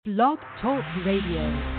Blog Talk Radio.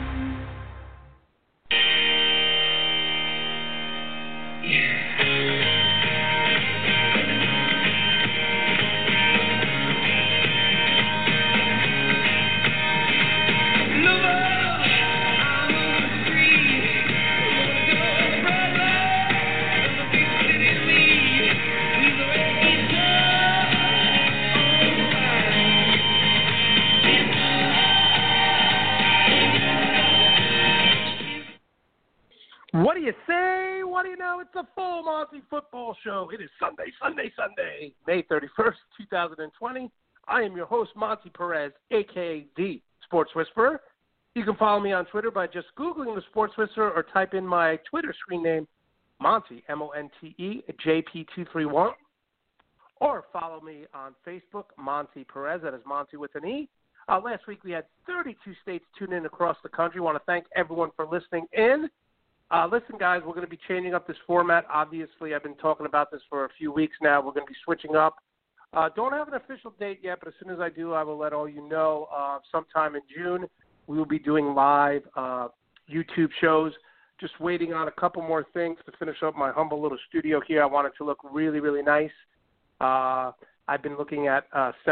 What do you say? What do you know? It's a full Monty football show. It is Sunday, May 31st, 2020. I am your host, Monty Perez, a.k.a. The Sports Whisperer. You can follow me on Twitter by just Googling the Sports Whisperer or type in my Twitter screen name, Monty, M-O-N-T-E, JP231. Or follow me on Facebook, Monty Perez. That is Monty with an E. Last week we had 32 states tune in across the country. I want to thank everyone for listening in. Listen, guys, we're going to be changing up this format. Obviously, I've been talking about this for a few weeks now. We're going to be switching up. Don't have an official date yet, but as soon as I do, I will let all you know. Sometime in June, we will be doing live YouTube shows. Just waiting on a couple more things to finish up my humble little studio here. I want it to look really, really nice. I've been looking at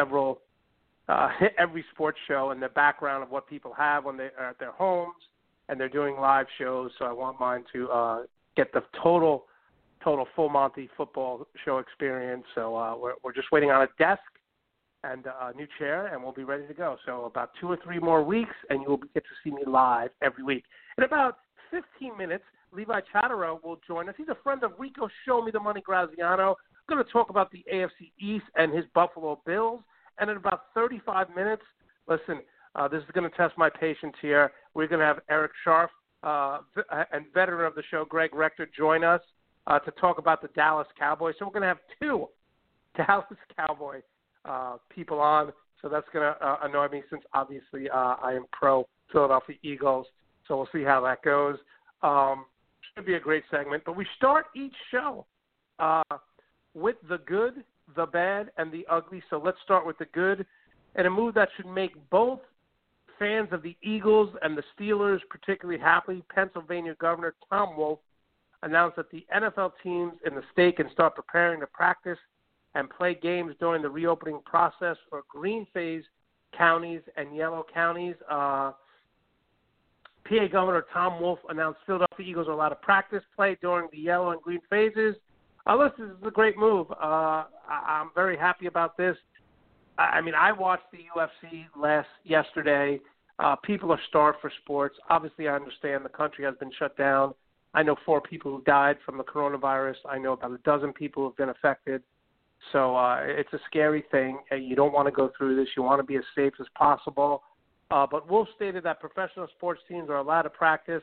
every sports show and the background of what people have when they are at their homes. And they're doing live shows, so I want mine to get the total full Monty football show experience. So we're just waiting on a desk and a new chair, and we'll be ready to go. So about 2 or 3 more weeks, and you will get to see me live every week. In about 15 minutes, Levi Chatterow will join us. He's a friend of Rico Show Me the Money Graziano. I'm going to talk about the AFC East and his Buffalo Bills. And in about 35 minutes, listen, this is going to test my patience here. We're going to have Eric Scharf and veteran of the show, Greg Rector, join us to talk about the Dallas Cowboys. So we're going to have 2 Dallas Cowboy people on. So that's going to annoy me since obviously I am pro Philadelphia Eagles. So we'll see how that goes. Should be a great segment. But we start each show with the good, the bad, and the ugly. So let's start with the good. And a move that should make both fans of the Eagles and the Steelers particularly happy. Pennsylvania Governor Tom Wolf announced that the NFL teams in the state can start preparing to practice and play games during the reopening process for green phase counties and yellow counties. PA Governor Tom Wolf announced Philadelphia Eagles are allowed to practice play during the yellow and green phases. Listen, this is a great move. I'm very happy about this. I mean, I watched the UFC yesterday. People are starved for sports. Obviously, I understand the country has been shut down. I know 4 people who died from the coronavirus. I know about a dozen people who have been affected. So it's a scary thing. You don't want to go through this. You want to be as safe as possible. But Wolf stated that professional sports teams are allowed to practice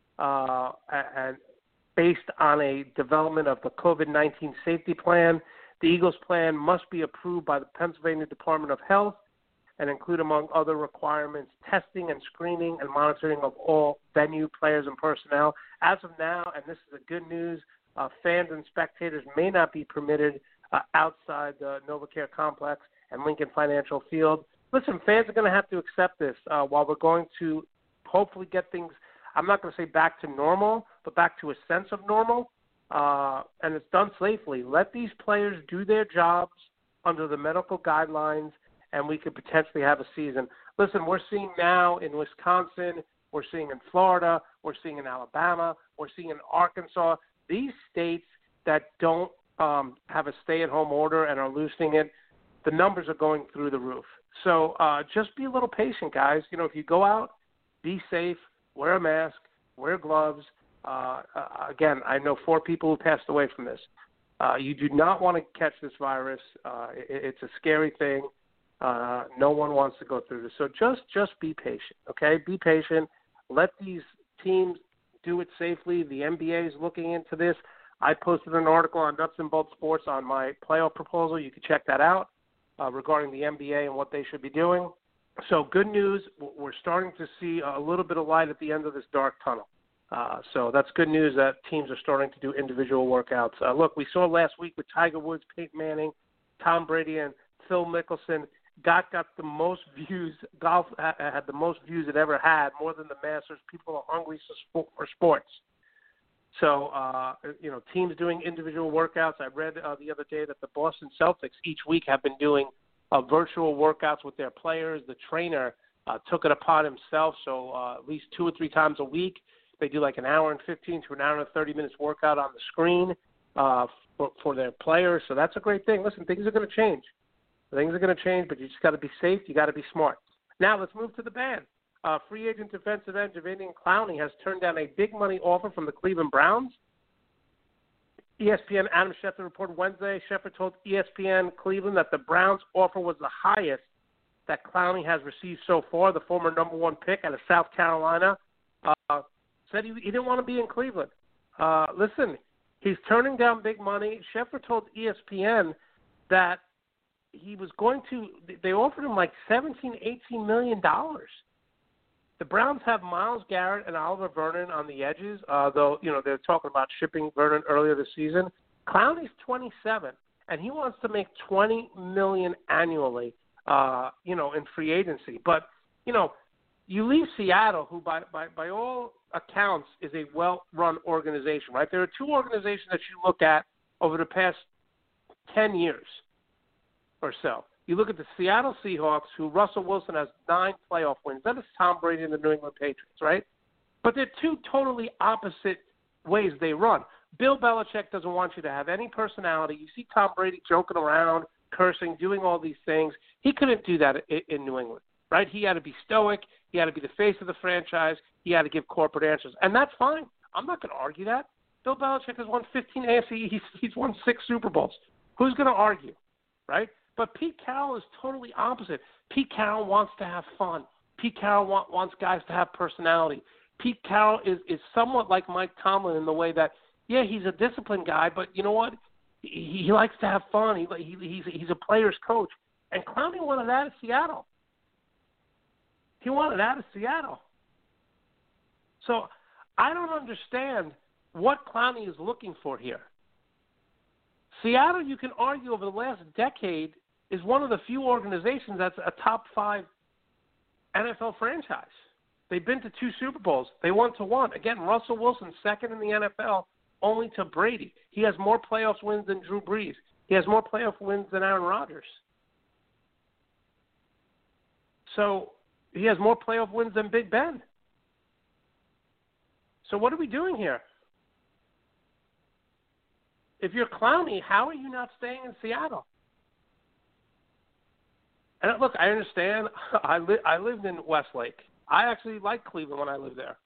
and based on a development of the COVID-19 safety plan. The Eagles' plan must be approved by the Pennsylvania Department of Health and include, among other requirements, testing and screening and monitoring of all venue players and personnel. As of now, and this is the good news, fans and spectators may not be permitted outside the NovaCare Complex and Lincoln Financial Field. Listen, fans are going to have to accept this while we're going to hopefully get things, I'm not going to say back to normal, but back to a sense of normal. And it's done safely. Let these players do their jobs under the medical guidelines, and we could potentially have a season. Listen, we're seeing now in Wisconsin, we're seeing in Florida, we're seeing in Alabama, we're seeing in Arkansas. These states that don't have a stay-at-home order and are loosening it, the numbers are going through the roof. So just be a little patient, guys. You know, if you go out, be safe, wear a mask, wear gloves. Again, I know 4 people who passed away from this. You do not want to catch this virus. It's a scary thing. No one wants to go through this. So just be patient, okay? Be patient. Let these teams do it safely. The NBA is looking into this. I posted an article on Nuts and Bolts Sports on my playoff proposal. You can check that out regarding the NBA and what they should be doing. So good news. We're starting to see a little bit of light at the end of this dark tunnel. So that's good news that teams are starting to do individual workouts. Look, we saw last week with Tiger Woods, Peyton Manning, Tom Brady, and Phil Mickelson got the most views. Golf had the most views it ever had, more than the Masters. People are hungry for sports. So, teams doing individual workouts. I read the other day that the Boston Celtics each week have been doing virtual workouts with their players. The trainer took it upon himself. So at least 2 or 3 times a week, they do like an hour and 15 to an hour and 30 minutes workout on the screen for their players. So that's a great thing. Listen, things are going to change. Things are going to change, but you just got to be safe. You got to be smart. Now let's move to the ban. Free agent defensive end Jadeveon Clowney has turned down a big money offer from the Cleveland Browns. ESPN Adam Schefter reported Wednesday. Schefter told ESPN Cleveland that the Browns' offer was the highest that Clowney has received so far. The former number 1 pick out of South Carolina said he didn't want to be in Cleveland. Listen, he's turning down big money. Schefter told ESPN that he was going to – they offered him like $17, $18 million. The Browns have Myles Garrett and Oliver Vernon on the edges, though, they're talking about shipping Vernon earlier this season. Clowney's 27, and he wants to make $20 million annually, in free agency. But, you leave Seattle, who by all accounts is a well-run organization, right? There are 2 organizations that you look at over the past 10 years or so. You look at the Seattle Seahawks, who Russell Wilson has 9 playoff wins. That is Tom Brady and the New England Patriots, right? But they're 2 totally opposite ways they run. Bill Belichick doesn't want you to have any personality. You see Tom Brady joking around, cursing, doing all these things. He couldn't do that in New England, right? He had to be stoic. He had to be the face of the franchise. He had to give corporate answers. And that's fine. I'm not going to argue that. Bill Belichick has won 15 AFC. He's won 6 Super Bowls. Who's going to argue, right? But Pete Carroll is totally opposite. Pete Carroll wants to have fun. Pete Carroll wants guys to have personality. Pete Carroll is somewhat like Mike Tomlin in the way that, yeah, he's a disciplined guy, but you know what? He likes to have fun. He's a player's coach. And Clowney wanted that at Seattle. He wanted that at Seattle. So I don't understand what Clowney is looking for here. Seattle, you can argue over the last decade, is one of the few organizations that's a top 5 NFL franchise. They've been to 2 Super Bowls. They won to 1. Again, Russell Wilson, second in the NFL, only to Brady. He has more playoff wins than Drew Brees. He has more playoff wins than Aaron Rodgers. So he has more playoff wins than Big Ben. So what are we doing here? If you're Clowney, how are you not staying in Seattle? And look, I understand. I lived in Westlake. I actually liked Cleveland when I lived there.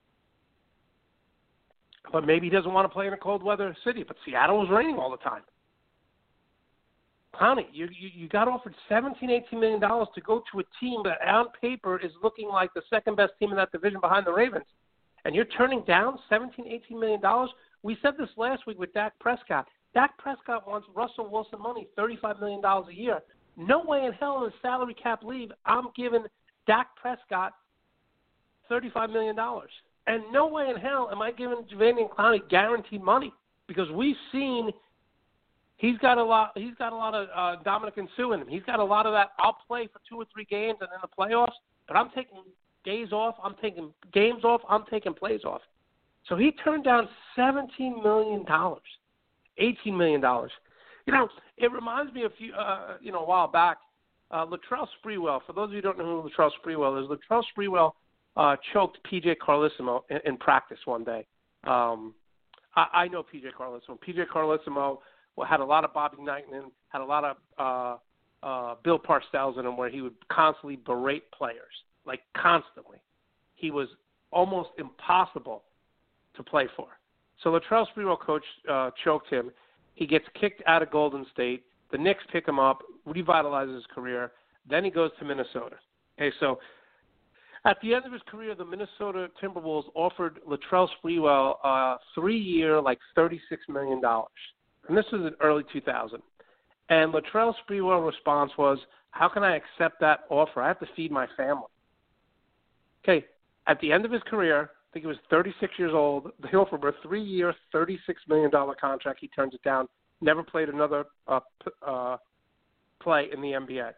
But maybe he doesn't want to play in a cold weather city. But Seattle was raining all the time. Clowney, you got offered $17, $18 million to go to a team that on paper is looking like the second best team in that division behind the Ravens. And you're turning down $17, $18 million? We said this last week with Dak Prescott. Dak Prescott wants Russell Wilson money, $35 million a year. No way in hell in a salary cap league I'm giving Dak Prescott $35 million. And no way in hell am I giving Jadeveon Clowney guaranteed money, because we've seen he's got a lot of Dominic Sue in him. He's got a lot of that. I'll play for 2 or 3 games and in the playoffs, but I'm taking days off. I'm taking games off. I'm taking plays off. So he turned down $17 million, $18 million. It reminds me of a while back, Latrell Sprewell. For those of you who don't know who Latrell Sprewell is, Latrell Sprewell choked P.J. Carlesimo in practice one day. I know P.J. Carlesimo. P.J. Carlesimo had a lot of Bobby Knight in him, had a lot of Bill Parcells in him, where he would constantly berate players, like constantly. He was almost impossible to play for. So Latrell Sprewell coach choked him. He gets kicked out of Golden State. The Knicks pick him up, revitalizes his career. Then he goes to Minnesota. Okay, so at the end of his career, the Minnesota Timberwolves offered Latrell Sprewell a 3-year, like $36 million. And this was in early 2000. And Latrell Sprewell's response was, how can I accept that offer? I have to feed my family. Okay, at the end of his career, I think he was 36 years old. They offered him a 3-year, $36 million contract. He turns it down. Never played another play in the NBA.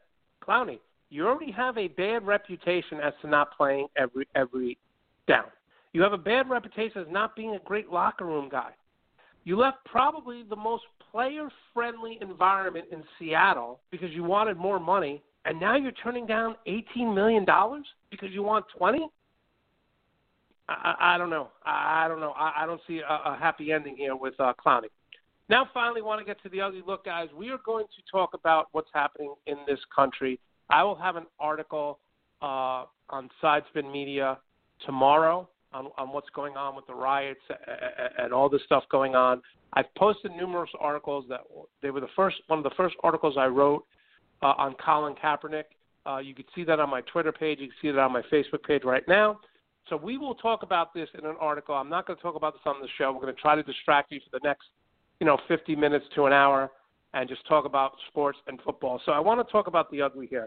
Clowney, you already have a bad reputation as to not playing every down. You have a bad reputation as not being a great locker room guy. You left probably the most player-friendly environment in Seattle because you wanted more money, and now you're turning down $18 million because you want $20? I don't know. I don't see a happy ending here with Clowney. Now, finally, want to get to the ugly look, guys. We are going to talk about what's happening in this country. I will have an article on Sidespin Media tomorrow on what's going on with the riots and all this stuff going on. I've posted numerous articles that they were one of the first articles I wrote on Colin Kaepernick. You can see that on my Twitter page. You can see that on my Facebook page right now. So we will talk about this in an article. I'm not going to talk about this on the show. We're going to try to distract you for the next 50 minutes to an hour and just talk about sports and football. So I want to talk about the ugly here.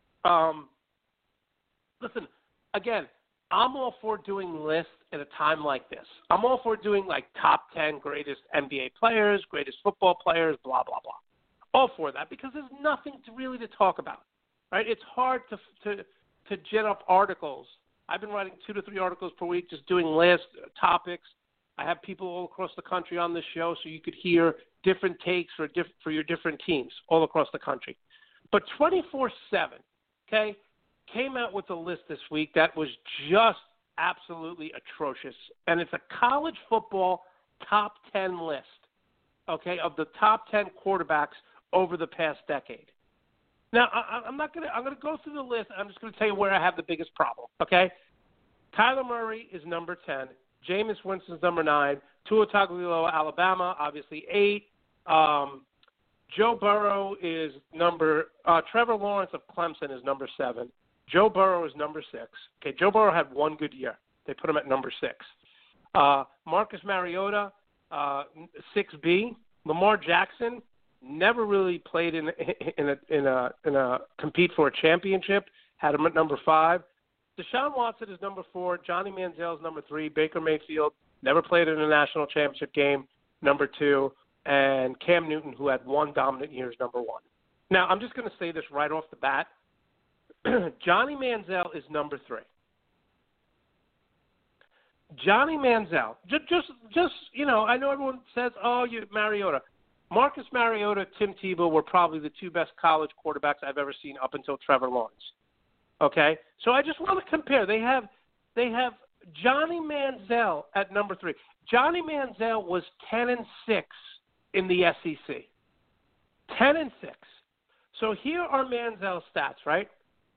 Listen, again, I'm all for doing lists at a time like this. I'm all for doing like top 10 greatest NBA players, greatest football players, blah, blah, blah. All for that because there's nothing really to talk about, right? It's hard to gin up articles. I've been writing 2 to 3 articles per week, just doing lists, topics. I have people all across the country on this show so you could hear different takes for your different teams all across the country. But 24/7, okay, came out with a list this week that was just absolutely atrocious. And it's a college football top 10 list, okay, of the top 10 quarterbacks over the past decade. Now, I'm going to go through the list. I'm just going to tell you where I have the biggest problem, okay? Kyler Murray is number 10. Jameis Winston's number 9. Tua Tagovailoa, Alabama, obviously 8. Joe Burrow is Trevor Lawrence of Clemson is number 7. Joe Burrow is number 6. Okay, Joe Burrow had one good year. They put him at number 6. Marcus Mariota, 6B. Lamar Jackson never really played in a compete for a championship. Had him at number 5. Deshaun Watson is number 4. Johnny Manziel is number 3. Baker Mayfield never played in a national championship game, number 2. And Cam Newton, who had one dominant year, is number 1. Now, I'm just going to say this right off the bat. Johnny Manziel is number 3. Johnny Manziel, just I know everyone says, Mariota. Marcus Mariota, Tim Tebow were probably the 2 best college quarterbacks I've ever seen up until Trevor Lawrence. Okay, so I just want to compare. They have Johnny Manziel at number 3. Johnny Manziel was 10-6 in the SEC. 10-6. So here are Manziel's stats, right?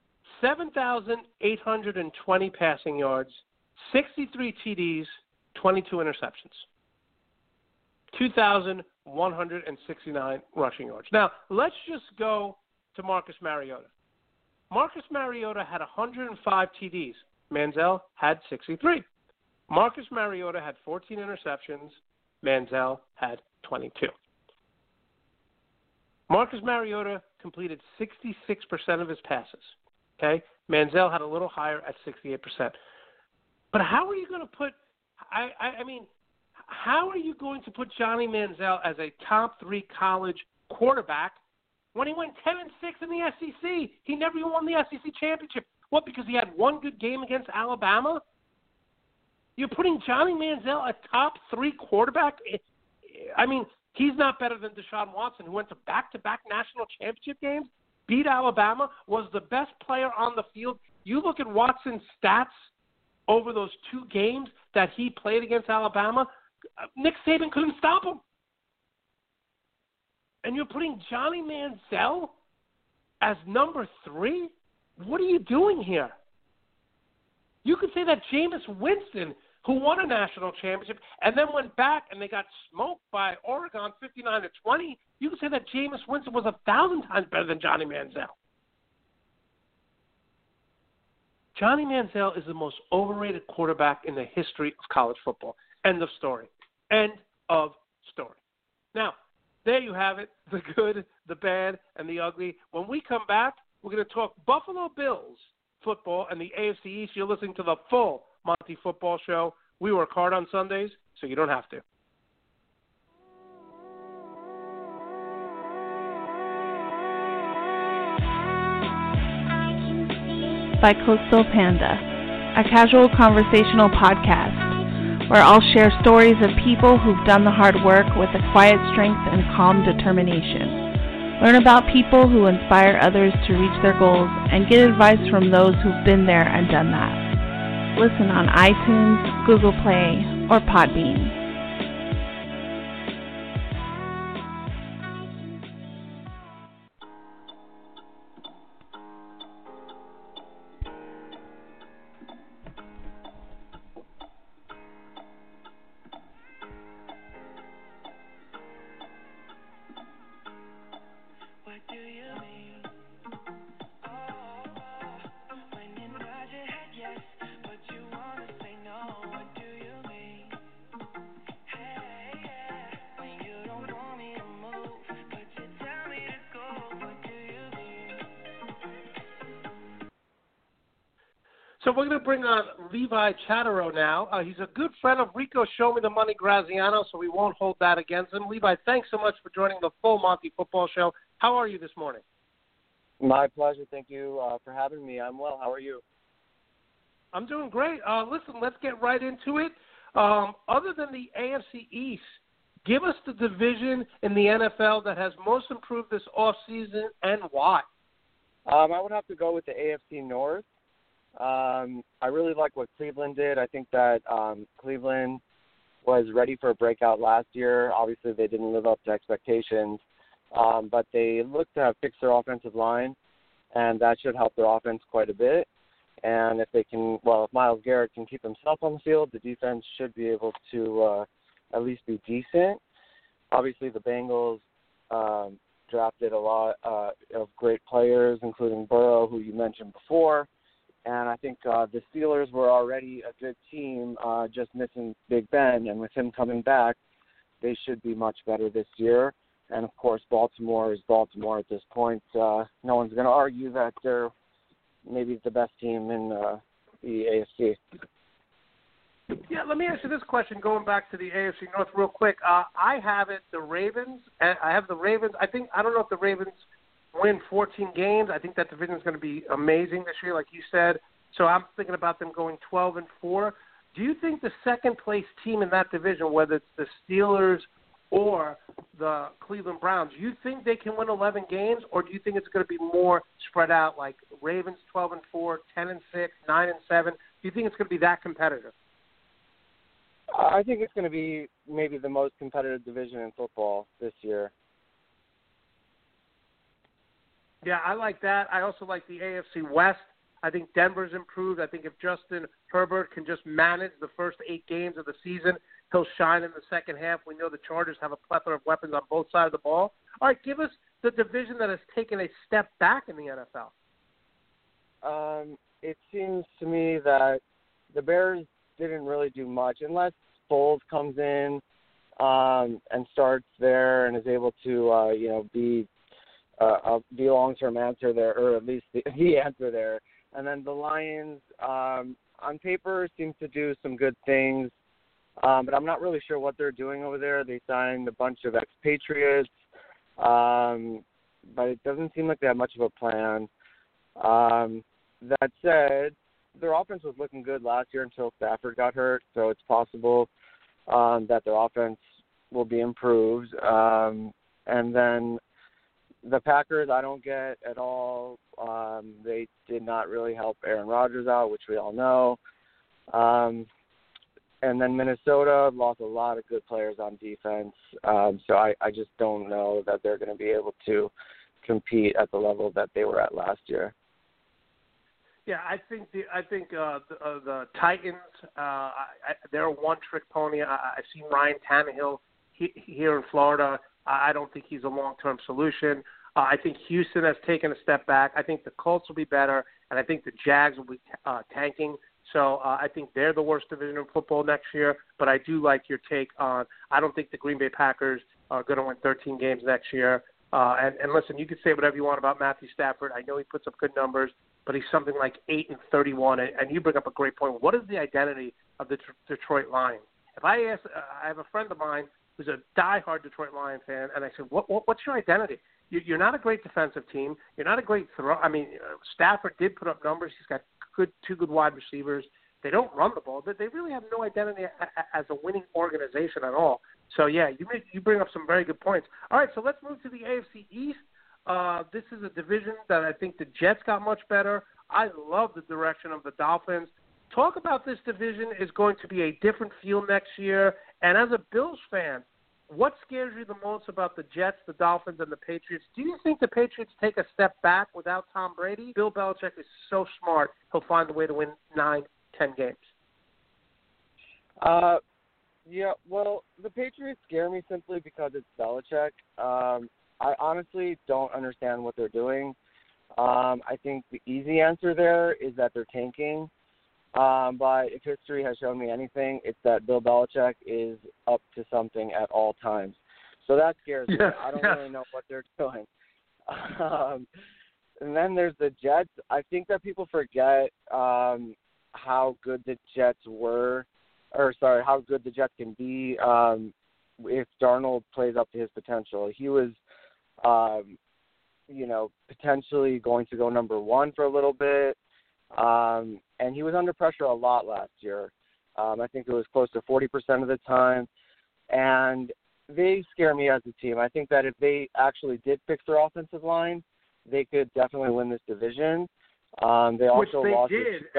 7,820 passing yards, 63 TDs, 22 interceptions. 2,169 rushing yards. Now, let's just go to Marcus Mariota. Marcus Mariota had 105 TDs. Manziel had 63. Marcus Mariota had 14 interceptions. Manziel had 22. Marcus Mariota completed 66% of his passes. Okay? Manziel had a little higher at 68%. But how are you going to put how are you going to put Johnny Manziel as a top 3 college quarterback when he went 10-6 in the SEC? He never even won the SEC championship. What, because he had one good game against Alabama? You're putting Johnny Manziel a top 3 quarterback? I mean, he's not better than Deshaun Watson, who went to back-to-back national championship games, beat Alabama, was the best player on the field. You look at Watson's stats over those 2 games that he played against Alabama, Nick Saban couldn't stop him. And you're putting Johnny Manziel as number 3? What are you doing here? You could say that Jameis Winston, who won a national championship and then went back and they got smoked by Oregon 59-20, you could say that Jameis Winston was 1,000 times better than Johnny Manziel. Johnny Manziel is the most overrated quarterback in the history of college football. End of story. End of story. Now, there you have it, the good, the bad, and the ugly. When we come back, we're going to talk Buffalo Bills football and the AFC East. You're listening to the full Monty Football Show. We work hard on Sundays, so you don't have to. by Coastal Panda, a casual conversational podcast where I'll share stories of people who've done the hard work with a quiet strength and calm determination. Learn about people who inspire others to reach their goals and get advice from those who've been there and done that. Listen on iTunes, Google Play, or Podbean. So we're going to bring on Levi Chatero now. He's a good friend of Rico Show Me the Money Graziano, so we won't hold that against him. Levi, thanks so much for joining the Full Monty Football Show. How are you this morning? My pleasure. Thank you for having me. I'm well. How are you? I'm doing great. Listen, let's get right into it. Other than the AFC East, give us the division in the NFL that has most improved this offseason and why. I would have to go with the AFC North. I really like what Cleveland did. I think that Cleveland was ready for a breakout last year. Obviously, they didn't live up to expectations, but they look to have fixed their offensive line, and that should help their offense quite a bit. And if they can, if Myles Garrett can keep himself on the field, the defense should be able to at least be decent. Obviously, the Bengals drafted a lot of great players, including Burrow, who you mentioned before. And I think the Steelers were already a good team, just missing Big Ben. And with him coming back, they should be much better this year. And, of course, Baltimore is Baltimore at this point. No one's going to argue that they're maybe the best team in the AFC. Yeah, let me ask you this question, going back to the AFC North real quick. I have the Ravens. I have the Ravens. I don't know if the Ravens win 14 games. I think that division is going to be amazing this year, like you said. So I'm thinking about them going 12-4. Do you think the second-place team in that division, whether it's the Steelers or the Cleveland Browns, do you think they can win 11 games, or do you think it's going to be more spread out, like Ravens 12-4, 10-6, 9-7? Do you think it's going to be that competitive? I think it's going to be maybe the most competitive division in football this year. Yeah, I like that. I also like the AFC West. I think Denver's improved. I think if Justin Herbert can just manage the first 8 games of the season, he'll shine in the second half. We know the Chargers have a plethora of weapons on both sides of the ball. All right, give us the division that has taken a step back in the NFL. It seems to me that the Bears didn't really do much unless Foles comes in and starts there and is able to, be the long-term answer there, or at least the answer there. And then the Lions, on paper, seem to do some good things, but I'm not really sure what they're doing over there. They signed a bunch of expatriates, but it doesn't seem like they have much of a plan. That said, their offense was looking good last year until Stafford got hurt, so it's possible that their offense will be improved. And then the Packers, I don't get at all. They did not really help Aaron Rodgers out, which we all know. And then Minnesota lost a lot of good players on defense. So I just don't know that they're going to be able to compete at the level that they were at last year. Yeah, I think the Titans, they're a one-trick pony. I've seen Ryan Tannehill here in Florida. I don't think he's a long-term solution. I think Houston has taken a step back. I think the Colts will be better, and I think the Jags will be tanking. So I think they're the worst division in football next year. But I do like your take on I don't think the Green Bay Packers are going to win 13 games next year. And listen, you can say whatever you want about Matthew Stafford. I know he puts up good numbers, but he's something like 8-31. And you bring up a great point. What is the identity of the Detroit Lions? If I ask, I have a friend of mine who's a diehard Detroit Lions fan, and I said, what's your identity? You're not a great defensive team. You're not a great throw. I mean, Stafford did put up numbers. He's got two good wide receivers. They don't run the ball. They really have no identity as a winning organization at all. So, yeah, you bring up some very good points. All right, so let's move to the AFC East. This is a division that I think the Jets got much better. I love the direction of the Dolphins. Talk about this division is going to be a different feel next year. And as a Bills fan, what scares you the most about the Jets, the Dolphins, and the Patriots? Do you think the Patriots take a step back without Tom Brady? Bill Belichick is so smart, he'll find a way to win 9-10 games. Yeah, well, the Patriots scare me simply because it's Belichick. I honestly don't understand what they're doing. I think the easy answer there is that they're tanking. But if history has shown me anything, it's that Bill Belichick is up to something at all times. So that scares me. I don't really know what they're doing. And then there's the Jets. I think that people forget how good the Jets how good the Jets can be if Darnold plays up to his potential. He was, potentially going to go number one for a little bit. And he was under pressure a lot last year. I think it was close to 40% of the time. And they scare me as a team. I think that if they actually did fix their offensive line, they could definitely win this division. They also lost. Which they did.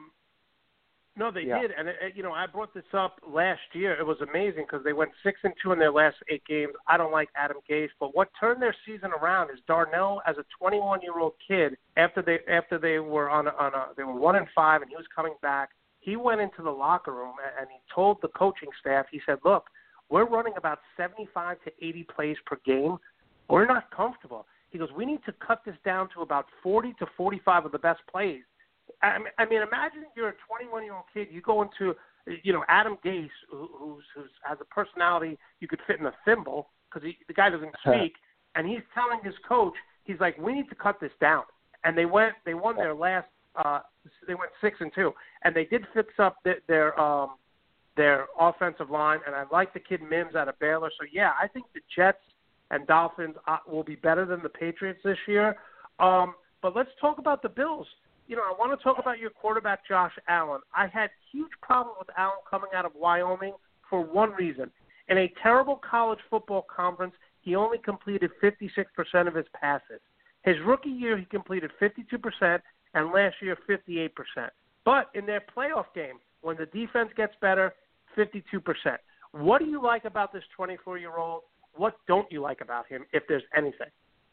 They did. And, I brought this up last year. It was amazing because they went 6-2 in their last 8 games. I don't like Adam Gase, but what turned their season around is Darnell, as a 21-year-old kid, after they were they were 1-5 and he was coming back, he went into the locker room and he told the coaching staff, he said, look, we're running about 75 to 80 plays per game. We're not comfortable. He goes, we need to cut this down to about 40 to 45 of the best plays. I mean, imagine you're a 21-year-old kid. You go into, Adam Gase, who's has a personality you could fit in a thimble because the guy doesn't speak, and he's telling his coach, he's like, we need to cut this down. And they won their last. They went 6-2, and they did fix up their offensive line. And I like the kid Mims out of Baylor. So yeah, I think the Jets and Dolphins will be better than the Patriots this year. But let's talk about the Bills. I want to talk about your quarterback, Josh Allen. I had huge problems with Allen coming out of Wyoming for one reason. In a terrible college football conference, he only completed 56% of his passes. His rookie year, he completed 52%, and last year, 58%. But in their playoff game, when the defense gets better, 52%. What do you like about this 24-year-old? What don't you like about him, if there's anything?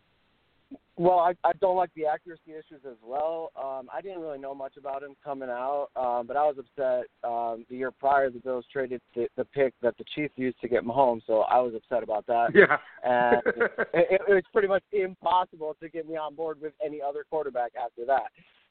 Well, I don't like the accuracy issues as well. I didn't really know much about him coming out, but I was upset. The year prior, the Bills traded the pick that the Chiefs used to get Mahomes, so I was upset about that. Yeah. And it was pretty much impossible to get me on board with any other quarterback after that.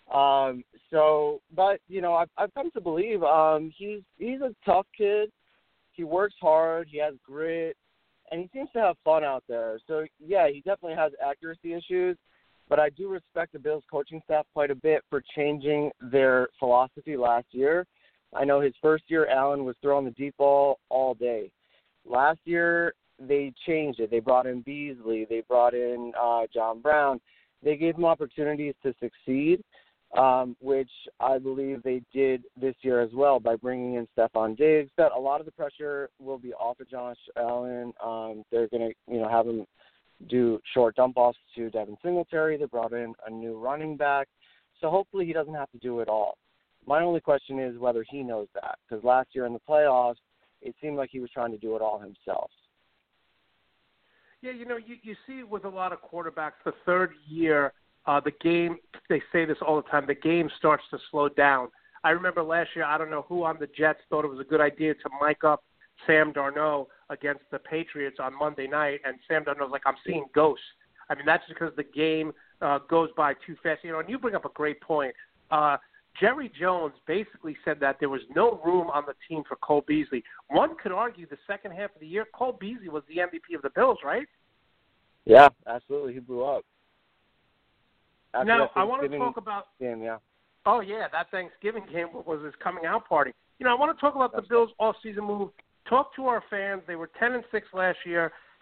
I've come to believe he's a tough kid. He works hard. He has grit. And he seems to have fun out there. So, yeah, he definitely has accuracy issues. But I do respect the Bills coaching staff quite a bit for changing their philosophy last year. I know his first year, Allen was throwing the deep ball all day. Last year, they changed it. They brought in Beasley. They brought in John Brown. They gave him opportunities to succeed, which I believe they did this year as well by bringing in Stephon Diggs. That a lot of the pressure will be off of Josh Allen. They're going to, have him do short dump-offs to Devin Singletary. They brought in a new running back. So hopefully he doesn't have to do it all. My only question is whether he knows that, because last year in the playoffs, it seemed like he was trying to do it all himself. Yeah, you see with a lot of quarterbacks, the third year, the game, they say this all the time, the game starts to slow down. I remember last year, I don't know who on the Jets thought it was a good idea to mic up Sam Darnold against the Patriots on Monday night, and Sam Darnold's like, I'm seeing ghosts. I mean, that's because the game goes by too fast. And you bring up a great point. Jerry Jones basically said that there was no room on the team for Cole Beasley. One could argue the second half of the year, Cole Beasley was the MVP of the Bills, right? Yeah, absolutely. He blew up. Now, I want to talk about game, yeah. Oh, yeah, that Thanksgiving game was his coming out party. I want to talk about the Bills' off-season move. Talk to our fans. They were 10-6 last year.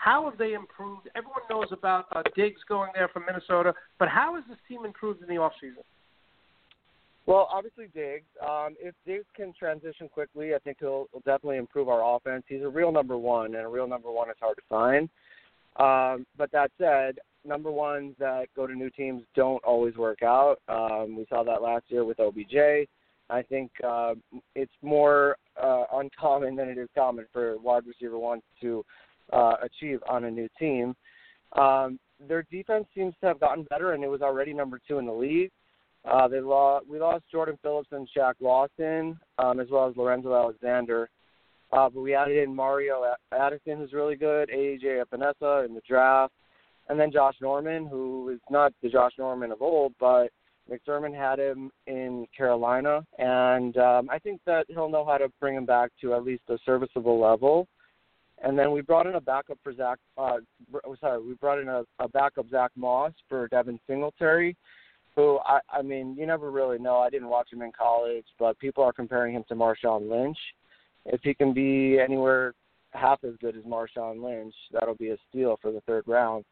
How have they improved? Everyone knows about Diggs going there from Minnesota, but how has this team improved in the offseason? Well, obviously Diggs. If Diggs can transition quickly, I think he'll definitely improve our offense. He's a real number one, and a real number one is hard to find. But that said, number ones that go to new teams don't always work out. We saw that last year with OBJ. I think it's more uncommon than it is common for wide receiver ones to achieve on a new team. Their defense seems to have gotten better, and it was already number 2 in the league. We lost Jordan Phillips and Shaq Lawson, as well as Lorenzo Alexander. But we added in Mario Addison, who's really good, A.J. Epinesa in the draft, and then Josh Norman, who is not the Josh Norman of old, but McDermott had him in Carolina. And I think that he'll know how to bring him back to at least a serviceable level. And then we brought in a backup for Zach Moss for Devin Singletary, who, I mean, you never really know. I didn't watch him in college, but people are comparing him to Marshawn Lynch. If he can be anywhere half as good as Marshawn Lynch, that'll be a steal for the third round.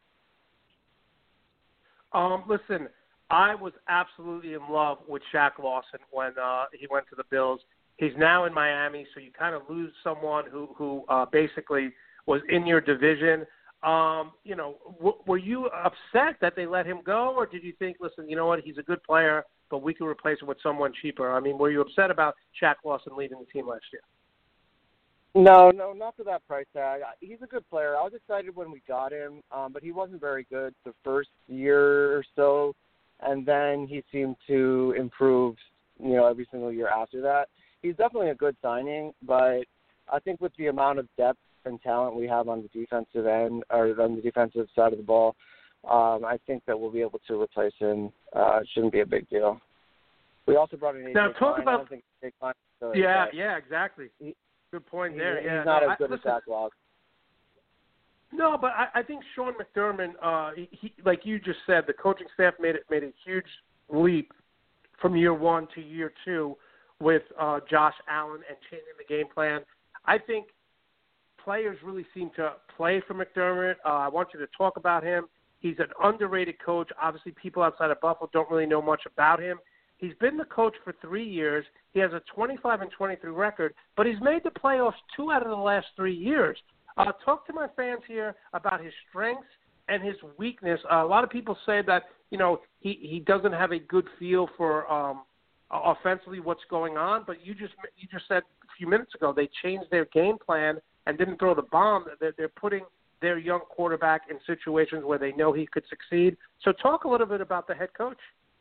Listen, I was absolutely in love with Shaq Lawson when he went to the Bills. He's now in Miami, so you kind of lose someone who basically was in your division. Were you upset that they let him go, or did you think, listen, you know what, he's a good player, but we can replace him with someone cheaper? I mean, were you upset about Shaq Lawson leaving the team last year? No, not for that price tag. He's a good player. I was excited when we got him, but he wasn't very good the first year or so, and then he seemed to improve, every single year after that. He's definitely a good signing, but I think with the amount of depth and talent we have on the defensive end, or on the defensive side of the ball, I think that we'll be able to replace him. It shouldn't be a big deal. We also brought in now, talk Klein. about. I don't think Klein Yeah, exactly. Good point there. He's not as good as Zach Lawson. No, but I think Sean McDermott, he, like you just said, the coaching staff made a huge leap from year 1 to year 2 with Josh Allen and changing the game plan. I think players really seem to play for McDermott. I want you to talk about him. He's an underrated coach. Obviously, people outside of Buffalo don't really know much about him. He's been the coach for 3 years. He has a 25-23 record, but he's made the playoffs 2 out of the last 3 years. Talk to my fans here about his strengths and his weakness. A lot of people say that he doesn't have a good feel for offensively what's going on, but you just said a few minutes ago they changed their game plan and didn't throw the bomb. They're putting their young quarterback in situations where they know he could succeed. So talk a little bit about the head coach.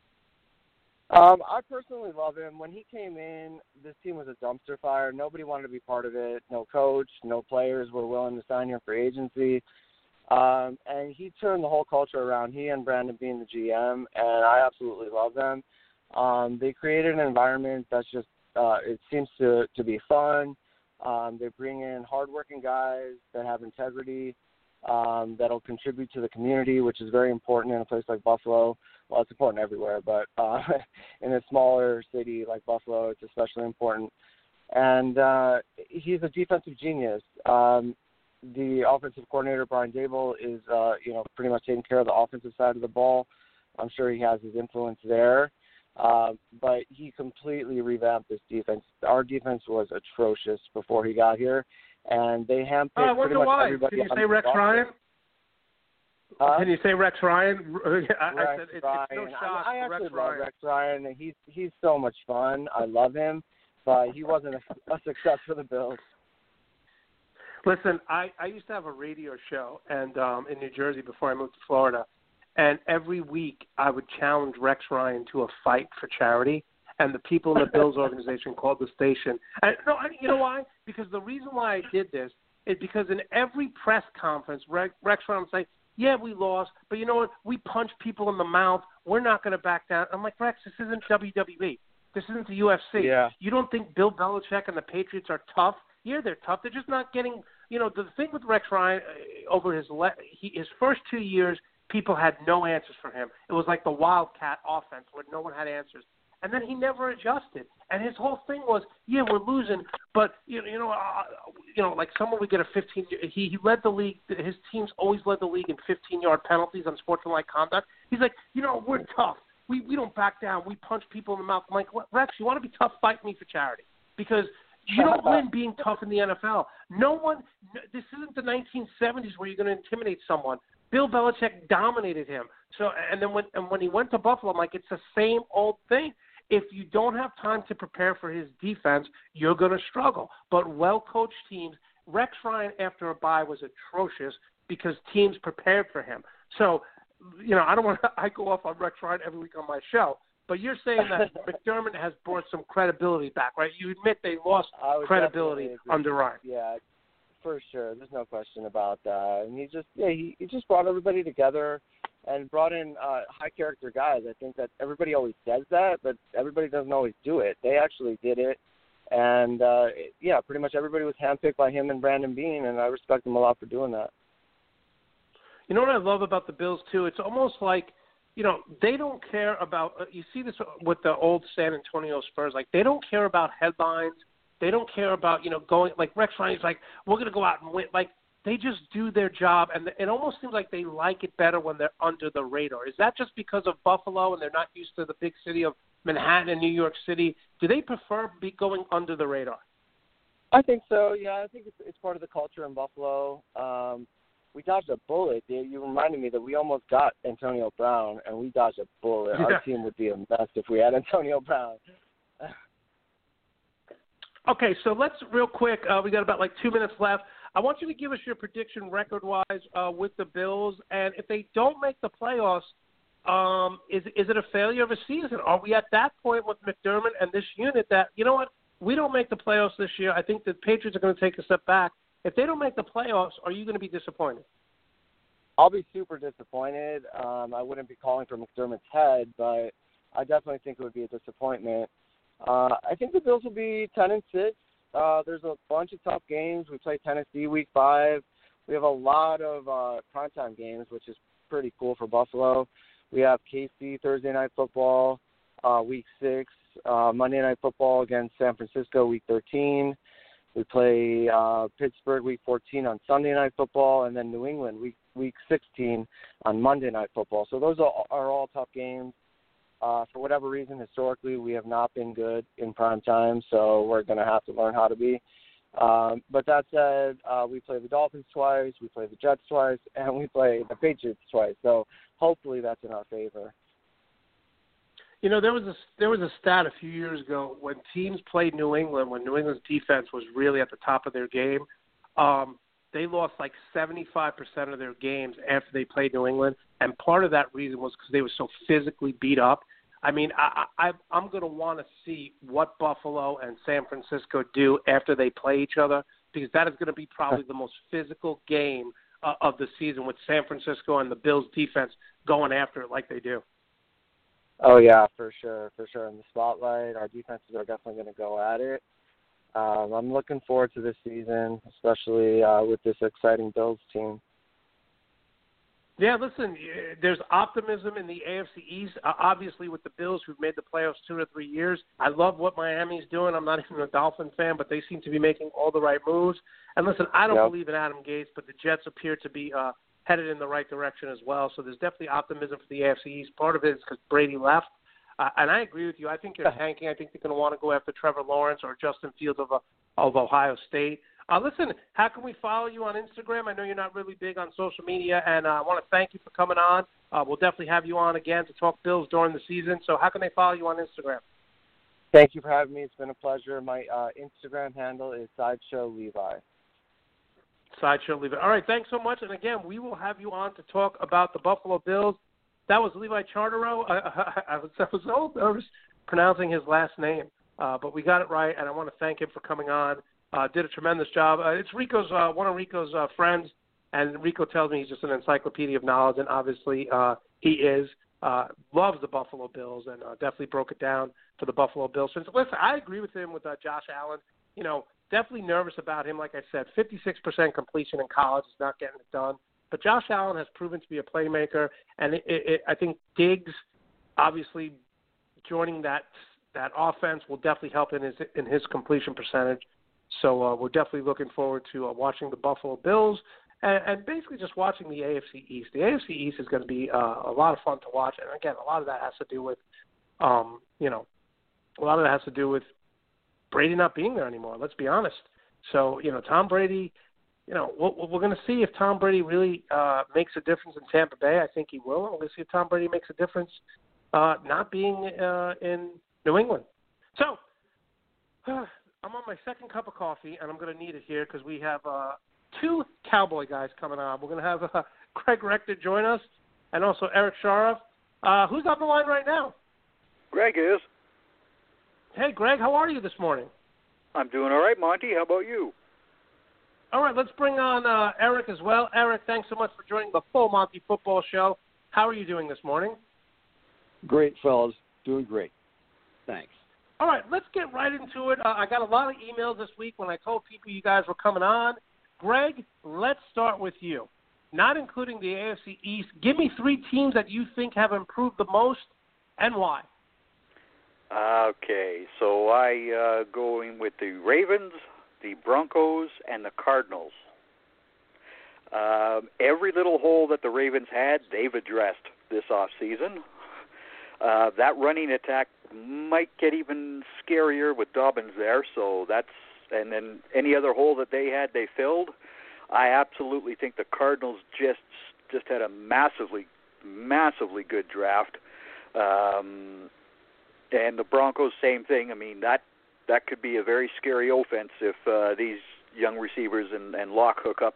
I personally love him. When he came in, this team was a dumpster fire. Nobody wanted to be part of it. No coach, no players were willing to sign him for agency. And he turned the whole culture around, he and Brandon being the GM, and I absolutely love them. They created an environment that's just it seems to be fun. They bring in hardworking guys that have integrity, that'll contribute to the community, which is very important in a place like Buffalo. Well, it's important everywhere, but in a smaller city like Buffalo, it's especially important. And he's a defensive genius. The offensive coordinator, Brian Dable, is pretty much taking care of the offensive side of the ball. I'm sure he has his influence there. But he completely revamped this defense. Our defense was atrocious before he got here, and they handpicked pretty much everybody. Can you say Rex Ryan? Can you say Rex Ryan? I said it's no shot. I actually love Rex Ryan. He's so much fun. I love him, but he wasn't a success for the Bills. Listen, I used to have a radio show and in New Jersey before I moved to Florida, and every week I would challenge Rex Ryan to a fight for charity, and the people in the Bills organization called the station. You know why? Because the reason why I did this is because in every press conference, Rex Ryan would say, yeah, we lost, but you know what? We punch people in the mouth. We're not going to back down. I'm like, Rex, this isn't WWE. This isn't the UFC. Yeah. You don't think Bill Belichick and the Patriots are tough? Yeah, they're tough. They're just not getting – the thing with Rex Ryan over his first 2 years, people had no answers for him. It was like the Wildcat offense where no one had answers. And then he never adjusted. And his whole thing was, yeah, we're losing, but like someone would get a 15. He led the league. His teams always led the league in 15-yard penalties on sportsmanlike conduct. He's like, we're tough. We don't back down. We punch people in the mouth. I'm like, Rex, you want to be tough? Fight me for charity, because you don't win being tough in the NFL. This isn't the 1970s where you're going to intimidate someone. Bill Belichick dominated him. So, and then when he went to Buffalo, I'm like, it's the same old thing. If you don't have time to prepare for his defense, you're going to struggle. But well-coached teams, Rex Ryan after a bye was atrocious because teams prepared for him. So, I don't want to. I go off on Rex Ryan every week on my show, but you're saying that McDermott has brought some credibility back, right? You admit they lost credibility under Ryan. Yeah, for sure. There's no question about that. And he just brought everybody together and brought in high character guys. I think that everybody always says that, but everybody doesn't always do it. They actually did it, and pretty much everybody was handpicked by him and Brandon Beane, and I respect them a lot for doing that. You know what I love about the Bills, too? It's almost like, they don't care about you see this with the old San Antonio Spurs. Like, they don't care about headlines. They don't care about, going – like Rex Ryan's like, we're going to go out and win. Like, they just do their job, and it almost seems like they like it better when they're under the radar. Is that just because of Buffalo and they're not used to the big city of Manhattan and New York City? Do they prefer going under the radar? I think so, yeah. I think it's part of the culture in Buffalo. We dodged a bullet. You reminded me that we almost got Antonio Brown, and we dodged a bullet. Yeah. Our team would be a mess if we had Antonio Brown. Okay, so let's real quick. We got about 2 minutes left. I want you to give us your prediction record-wise with the Bills, and if they don't make the playoffs, is it a failure of a season? Are we at that point with McDermott and this unit that, you know what, we don't make the playoffs this year. I think the Patriots are going to take a step back. If they don't make the playoffs, are you going to be disappointed? I'll be super disappointed. I wouldn't be calling for McDermott's head, but I definitely think it would be a disappointment. I think the Bills will be 10-6. There's a bunch of tough games. We play Tennessee Week 5. We have a lot of primetime games, which is pretty cool for Buffalo. We have KC Thursday Night Football, Week 6, Monday Night Football against San Francisco, Week 13. We play Pittsburgh Week 14 on Sunday Night Football, and then New England Week 16 on Monday Night Football. So those are all tough games. For whatever reason, historically, we have not been good in prime time, so we're going to have to learn how to be. But that said, we play the Dolphins twice, we play the Jets twice, and we play the Patriots twice. So hopefully that's in our favor. There was a stat a few years ago when teams played New England, when New England's defense was really at the top of their game, they lost 75% of their games after they played New England, and part of that reason was because they were so physically beat up. I mean, I'm going to want to see what Buffalo and San Francisco do after they play each other, because that is going to be probably the most physical game of the season, with San Francisco and the Bills' defense going after it like they do. Oh, yeah, for sure. In the spotlight, our defenses are definitely going to go at it. I'm looking forward to this season, especially with this exciting Bills team. Yeah, listen, there's optimism in the AFC East, obviously with the Bills, who've made the playoffs 2 or 3 years. I love what Miami's doing. I'm not even a Dolphin fan, but they seem to be making all the right moves. And listen, I don't believe in Adam Gase, but the Jets appear to be headed in the right direction as well. So there's definitely optimism for the AFC East. Part of it is because Brady left. And I agree with you. I think they're tanking. I think they're going to want to go after Trevor Lawrence or Justin Fields of Ohio State. Listen, how can we follow you on Instagram? I know you're not really big on social media, and I want to thank you for coming on. We'll definitely have you on again to talk Bills during the season. So how can they follow you on Instagram? Thank you for having me. It's been a pleasure. My Instagram handle is Sideshow Levi. Sideshow Levi. All right, thanks so much. And, again, we will have you on to talk about the Buffalo Bills. That was Levi Charterow. I was so nervous pronouncing his last name, but we got it right, and I want to thank him for coming on. Did a tremendous job. It's Rico's one of Rico's friends, and Rico tells me he's just an encyclopedia of knowledge, and obviously he is. Loves the Buffalo Bills, and definitely broke it down for the Buffalo Bills. Since, listen, I agree with him with Josh Allen. Definitely nervous about him. Like I said, 56% completion in college is not getting it done. But Josh Allen has proven to be a playmaker, and I think Diggs, obviously, joining that offense will definitely help in his completion percentage. So we're definitely looking forward to watching the Buffalo Bills and basically just watching the AFC East. The AFC East is going to be a lot of fun to watch. And, again, a lot of that has to do with, Brady not being there anymore, let's be honest. So, Tom Brady, we're going to see if Tom Brady really makes a difference in Tampa Bay. I think he will. We're going to see if Tom Brady makes a difference not being in New England. So I'm on my second cup of coffee, and I'm going to need it here because we have two Cowboy guys coming on. We're going to have Greg Rector join us and also Eric Sharoff. Who's on the line right now? Greg is. Hey, Greg, how are you this morning? I'm doing all right, Monty. How about you? All right, let's bring on Eric as well. Eric, thanks so much for joining the Full Monty Football Show. How are you doing this morning? Great, fellas. Doing great. Thanks. All right, let's get right into it. I got a lot of emails this week when I told people you guys were coming on. Greg, let's start with you. Not including the AFC East, give me three teams that you think have improved the most and why. Okay, so I go in with the Ravens, the Broncos, and the Cardinals. Every little hole that the Ravens had, they've addressed this offseason. That running attack might get even scarier with Dobbins there, and then any other hole that they had, they filled. I absolutely think the Cardinals just had a massively good draft. And the Broncos, same thing. I mean, that could be a very scary offense if these young receivers and Locke hook up.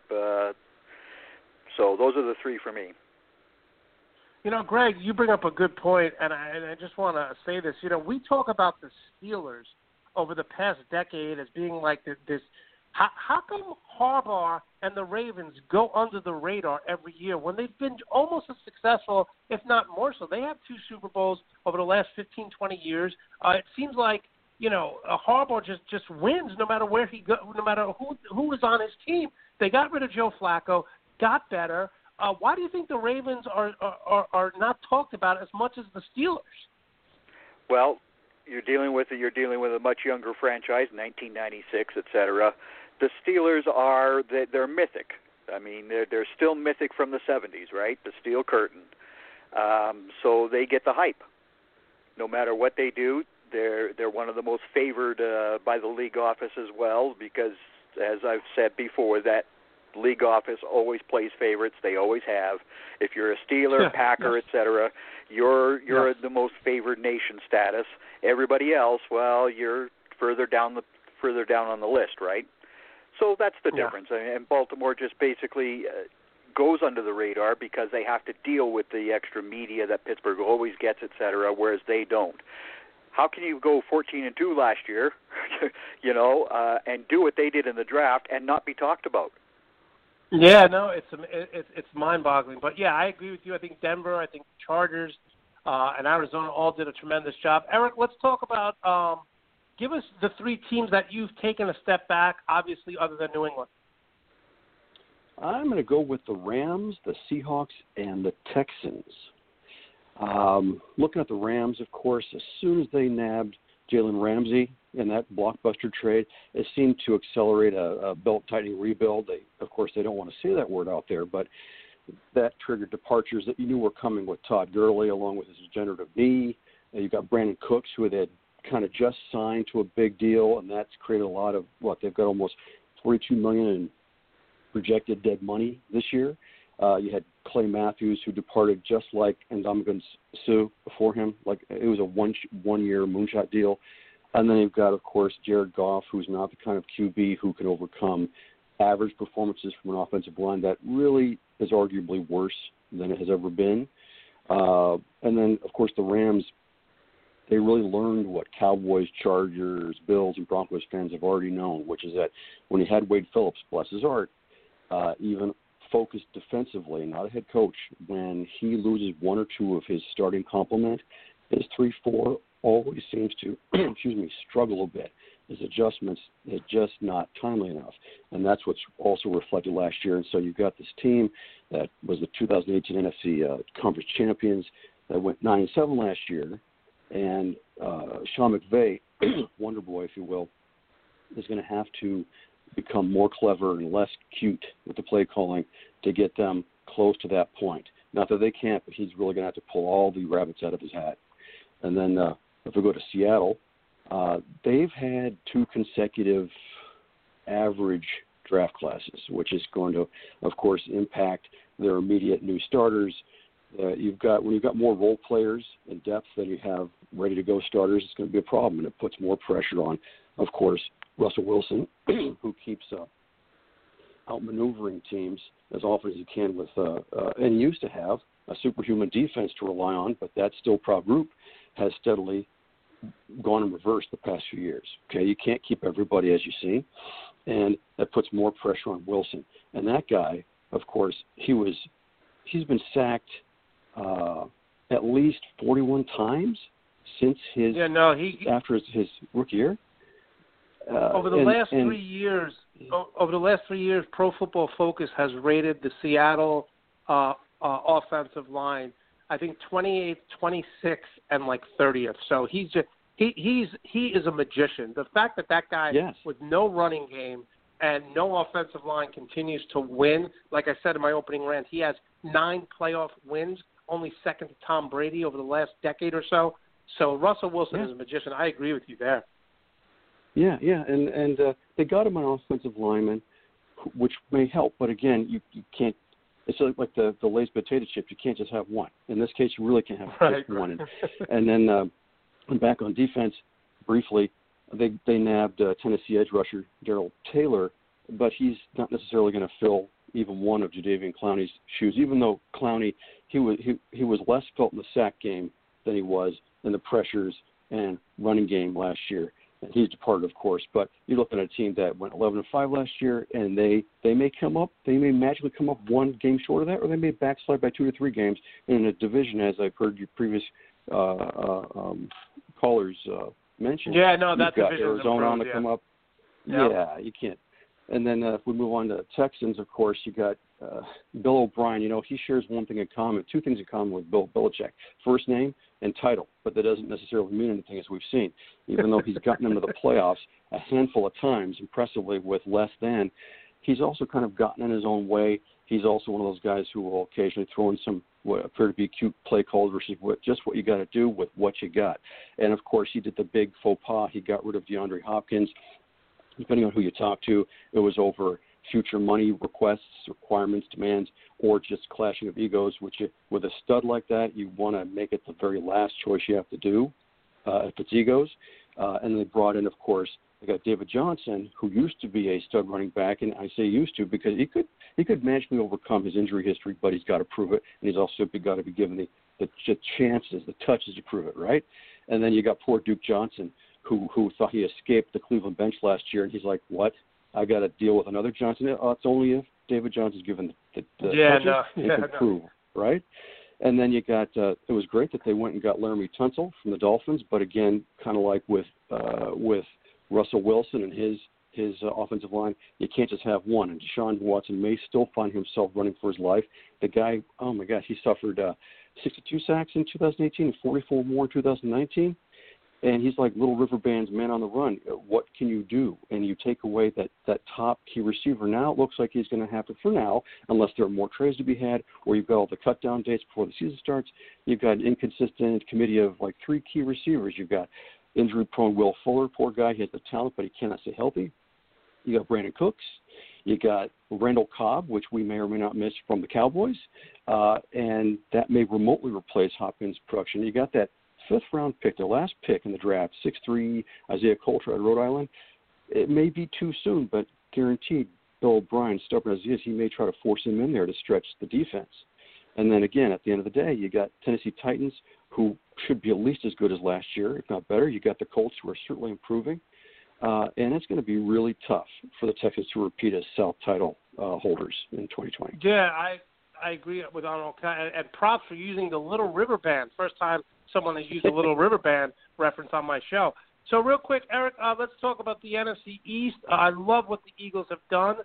So those are the three for me. Greg, you bring up a good point, and I just want to say this. We talk about the Steelers over the past decade as being like this. How come Harbaugh and the Ravens go under the radar every year when they've been almost as successful, if not more so? They have 2 Super Bowls over the last 15, 20 years. It seems like, Harbaugh just wins no matter where he goes, no matter who is on his team. They got rid of Joe Flacco, got better. Why do you think the Ravens are not talked about as much as the Steelers? Well, you're dealing with a much younger franchise, 1996, et cetera. The Steelers they're mythic. I mean, they're still mythic from the 70s, right? The Steel Curtain. So they get the hype. No matter what they do, they're one of the most favored by the league office as well, because, as I've said before, that league office always plays favorites. They always have. If you're a Steeler, Packer, et cetera, you're the most favored nation status. Everybody else, well, you're further down on the list, right? So that's the difference. And Baltimore just basically goes under the radar because they have to deal with the extra media that Pittsburgh always gets, et cetera, whereas they don't. How can you go 14-2 last year, and do what they did in the draft and not be talked about? Yeah, no, it's mind-boggling. But, yeah, I agree with you. I think Denver, I think Chargers, and Arizona all did a tremendous job. Eric, let's talk about give us the three teams that you've taken a step back, obviously, other than New England. I'm going to go with the Rams, the Seahawks, and the Texans. Looking at the Rams, of course, as soon as they nabbed Jalen Ramsey in that blockbuster trade, it seemed to accelerate a belt-tightening rebuild. Of course, they don't want to say that word out there, but that triggered departures that you knew were coming with Todd Gurley, along with his degenerative knee. You've got Brandon Cooks, who they had kind of just signed to a big deal, and that's created a lot of they've got almost $42 million in projected dead money this year. You had Clay Matthews, who departed just like Ndamukong Suh before him. Like it was a one-year moonshot deal. And then you've got, of course, Jared Goff, who's not the kind of QB who can overcome average performances from an offensive line that really is arguably worse than it has ever been. And then, of course, the Rams, they really learned what Cowboys, Chargers, Bills, and Broncos fans have already known, which is that when he had Wade Phillips, bless his heart, even focused defensively, not a head coach, when he loses one or two of his starting complement, his 3-4 always seems to, struggle a bit. His adjustments are just not timely enough. And that's what's also reflected last year. And so you've got this team that was the 2018 NFC Conference champions that went 9-7 last year. And Sean McVay, Wonder Boy, if you will, is going to have to become more clever and less cute with the play calling to get them close to that point. Not that they can't, but he's really going to have to pull all the rabbits out of his hat. And then if we go to Seattle, they've had 2 consecutive average draft classes, which is going to, of course, impact their immediate new starters. When you've got more role players and depth than you have ready to go starters, it's going to be a problem, and it puts more pressure on, of course, Russell Wilson, who keeps outmaneuvering teams as often as he can with, and he used to have a superhuman defense to rely on, but that still proud group has steadily gone in reverse the past few years. Okay, you can't keep everybody as you see, and that puts more pressure on Wilson. And that guy, of course, he's been sacked at least 41 times since after his rookie year. Over the last 3 years, Pro Football Focus has rated the Seattle offensive line, I think 28th, 26th, and 30th. So he is a magician. The fact that guy with no running game and no offensive line continues to win, like I said in my opening rant, he has 9 playoff wins, only second to Tom Brady over the last decade or so. So Russell Wilson is a magician. I agree with you there. Yeah, and they got him an offensive lineman, which may help. But again, you can't. It's like the Lay's potato chip. You can't just have one. In this case, you really can't have just one. And then back on defense, briefly, they nabbed Tennessee edge rusher Darrell Taylor, but he's not necessarily going to fill even one of Jadeveon Clowney's shoes. Even though Clowney, he was less felt in the sack game than he was in the pressures and running game last year. And he's departed, of course. But you're looking at a team that went 11-5 last year, and they may magically come up one game short of that, or they may backslide by 2 to 3 games in a division, as I've heard your previous callers mention. Yeah, no, that got division Arizona on to come up. Yep. Yeah, you can't. And then if we move on to Texans, of course, you got Bill O'Brien. He shares one thing in common, 2 things in common with Bill Belichick: first name and title. But that doesn't necessarily mean anything, as we've seen. Even though he's gotten into the playoffs a handful of times, impressively, with less than, he's also kind of gotten in his own way. He's also one of those guys who will occasionally throw in some what appear to be cute play calls versus just what you got to do with what you got. And, of course, he did the big faux pas. He got rid of DeAndre Hopkins. Depending on who you talk to, it was over future money requests, requirements, demands, or just clashing of egos, which with a stud like that, you want to make it the very last choice you have to do if it's egos. And they brought in, of course, they got David Johnson, who used to be a stud running back, and I say used to because he could magically overcome his injury history, but he's got to prove it, and he's also got to be given the chances, the touches to prove it, right? And then you got poor Duke Johnson, who thought he escaped the Cleveland bench last year, and he's like, what? I got to deal with another Johnson? It's only if David Johnson's given the touches he can prove, right? And then you got it was great that they went and got Laramie Tunsil from the Dolphins, but again, kind of like with Russell Wilson and his offensive line, you can't just have one. And Deshaun Watson may still find himself running for his life. The guy, oh my gosh, he suffered 62 sacks in 2018 and 44 more in 2019. And he's like Little River Band's man on the run. What can you do? And you take away that top key receiver. Now it looks like he's going to have to, for now, unless there are more trades to be had, or you've got all the cut-down dates before the season starts, you've got an inconsistent committee of like 3 key receivers. You've got injury-prone Will Fuller, poor guy. He has the talent, but he cannot stay healthy. You got Brandon Cooks. You got Randall Cobb, which we may or may not miss from the Cowboys, and that may remotely replace Hopkins' production. You got that 5th-round pick, the last pick in the draft, 6'3", Isaiah Coulter at Rhode Island. It may be too soon, but guaranteed, Bill O'Brien, stubborn as he is, he may try to force him in there to stretch the defense. And then again, at the end of the day, you got Tennessee Titans, who should be at least as good as last year, if not better. You got the Colts, who are certainly improving. And it's going to be really tough for the Texans to repeat as South title holders in 2020. Yeah, I agree with Arnold. And props for using the Little River Band. First time someone has used a Little River Band reference on my show. So real quick, Eric, let's talk about the NFC East. I love what the Eagles have done.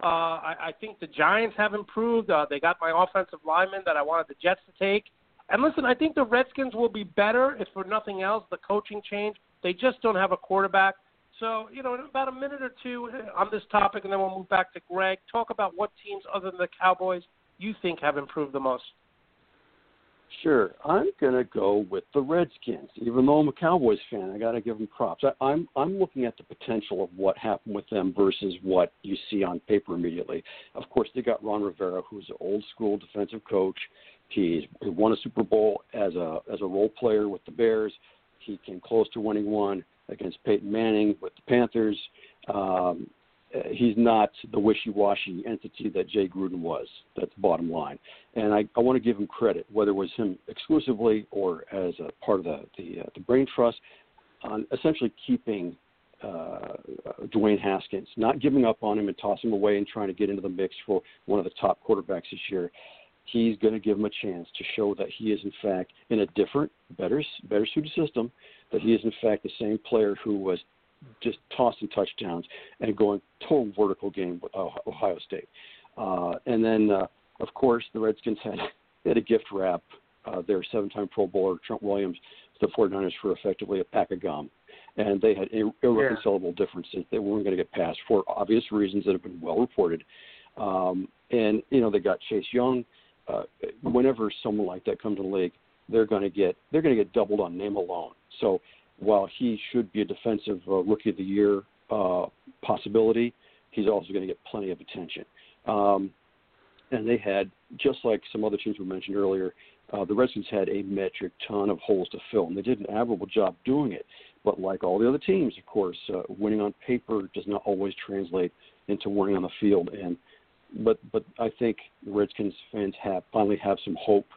I think the Giants have improved. They got my offensive lineman that I wanted the Jets to take. And listen, I think the Redskins will be better, if for nothing else, the coaching change. They just don't have a quarterback. So, in about a minute or two on this topic, and then we'll move back to Greg, talk about what teams other than the Cowboys you think have improved the most. Sure. I'm going to go with the Redskins. Even though I'm a Cowboys fan, I got to give them props. I'm looking at the potential of what happened with them versus what you see on paper immediately. Of course, they got Ron Rivera, who's an old-school defensive coach. He won a Super Bowl as a role player with the Bears. He came close to winning one against Peyton Manning with the Panthers. He's not the wishy-washy entity that Jay Gruden was. That's the bottom line. And I want to give him credit, whether it was him exclusively or as a part of the brain trust, on essentially keeping Dwayne Haskins, not giving up on him and tossing him away and trying to get into the mix for one of the top quarterbacks this year. He's going to give him a chance to show that he is, in fact, in a different, better suited system, that he is, in fact, the same player who was just tossing touchdowns and going total vertical game with Ohio State. And then, of course, the Redskins had a gift wrap their 7-time Pro Bowler, Trent Williams, to the 49ers for effectively a pack of gum. And they had irreconcilable differences that weren't going to get past for obvious reasons that have been well reported. And, they got Chase Young. Whenever someone like that comes to the league, they're going to get doubled on name alone. So while he should be a defensive rookie of the year possibility, he's also going to get plenty of attention. And they had, just like some other teams we mentioned earlier, the Redskins had a metric ton of holes to fill, and they did an admirable job doing it. But like all the other teams, of course, winning on paper does not always translate into winning on the field. But I think the Redskins fans finally have some hope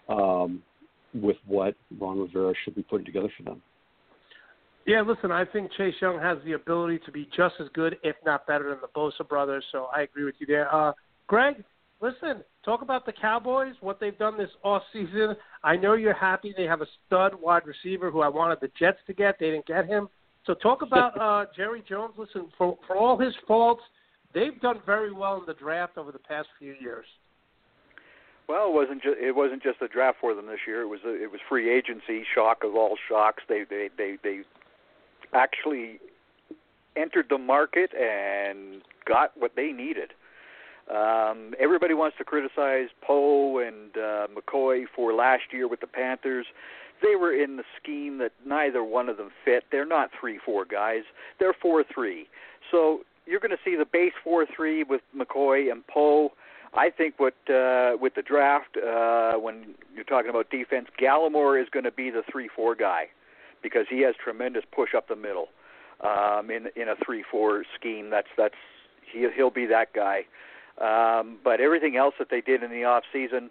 with what Ron Rivera should be putting together for them. Yeah, listen, I think Chase Young has the ability to be just as good, if not better, than the Bosa brothers, so I agree with you there. Greg, listen, talk about the Cowboys, what they've done this offseason. I know you're happy they have a stud wide receiver who I wanted the Jets to get. They didn't get him. So talk about Jerry Jones. Listen, for all his faults, they've done very well in the draft over the past few years. Well, it wasn't just a draft for them this year. It was free agency, shock of all shocks. They actually entered the market and got what they needed. Everybody wants to criticize Poe and McCoy for last year with the Panthers. They were in the scheme that neither one of them fit. They're not 3-4 guys. They're 4-3. So you're going to see the base 4-3 with McCoy and Poe. I think with the draft, when you're talking about defense, Gallimore is going to be the 3-4 guy because he has tremendous push up the middle in a 3-4 scheme. He'll be that guy. But everything else that they did in the off season,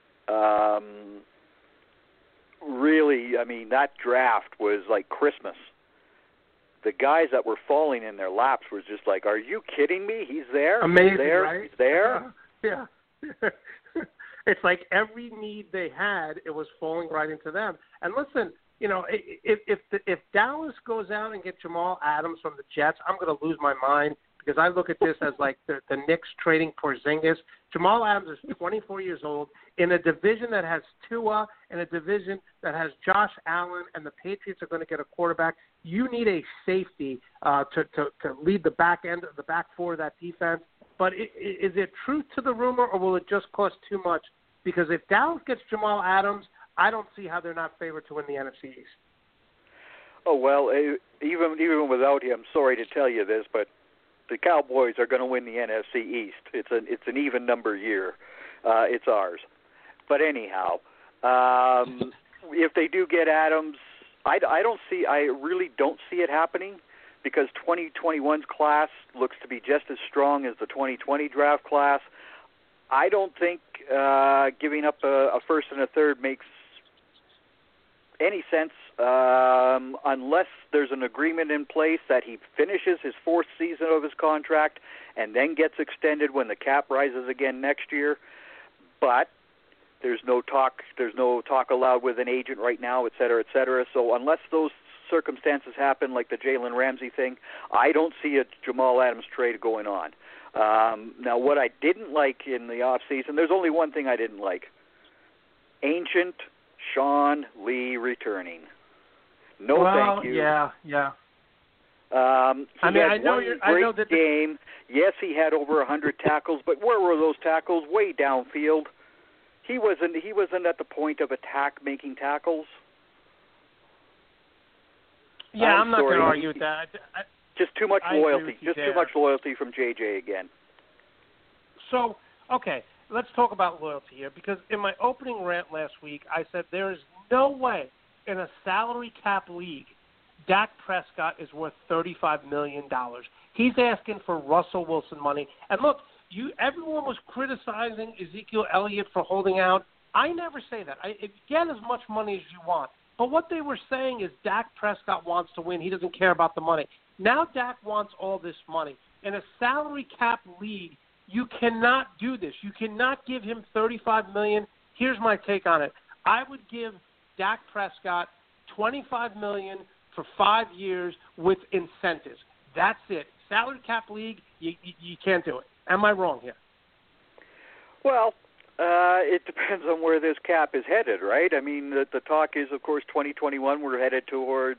really, I mean, that draft was like Christmas. The guys that were falling in their laps were just like, "Are you kidding me? He's there. Amazing, he's there. Right? He's there." Yeah. It's like every need they had, it was falling right into them. And listen, if Dallas goes out and gets Jamal Adams from the Jets, I'm going to lose my mind because I look at this as like the Knicks trading Porzingis. Jamal Adams is 24 years old in a division that has Tua, in a division that has Josh Allen, and the Patriots are going to get a quarterback. You need a safety to lead the back end, the back four of that defense. But is it truth to the rumor, or will it just cost too much? Because if Dallas gets Jamal Adams, I don't see how they're not favored to win the NFC East. Oh, well, even without him, sorry to tell you this, but the Cowboys are going to win the NFC East. It's an even number year. It's ours. But anyhow, if they do get Adams, I really don't see it happening because 2021's class looks to be just as strong as the 2020 draft class. I don't think giving up a first and a third makes any sense unless there's an agreement in place that he finishes his fourth season of his contract and then gets extended when the cap rises again next year. But there's no talk allowed with an agent right now, et cetera, et cetera. So unless those circumstances happen, like the Jalen Ramsey thing, I don't see a Jamal Adams trade going on. Now, what I didn't like in the offseason, there's only one thing I didn't like. Ancient Sean Lee returning. No, thank you. Yeah. I know that game. Yes, he had over 100 tackles, but where were those tackles? Way downfield. He wasn't at the point of making tackles. Yeah, I'm not going to argue with that. Just too much loyalty. Just too much loyalty from JJ again. So, okay, let's talk about loyalty here, because in my opening rant last week, I said there is no way in a salary cap league Dak Prescott is worth $35 million. He's asking for Russell Wilson money. And look, everyone was criticizing Ezekiel Elliott for holding out. I never say that. Get as much money as you want. But what they were saying is Dak Prescott wants to win. He doesn't care about the money. Now Dak wants all this money. In a salary cap league, you cannot do this. You cannot give him $35 million. Here's my take on it. I would give Dak Prescott $25 million for 5 years with incentives. That's it. Salary cap league, you can't do it. Am I wrong here? Well, it depends on where this cap is headed, right? I mean, the talk is, of course, 2021. We're headed towards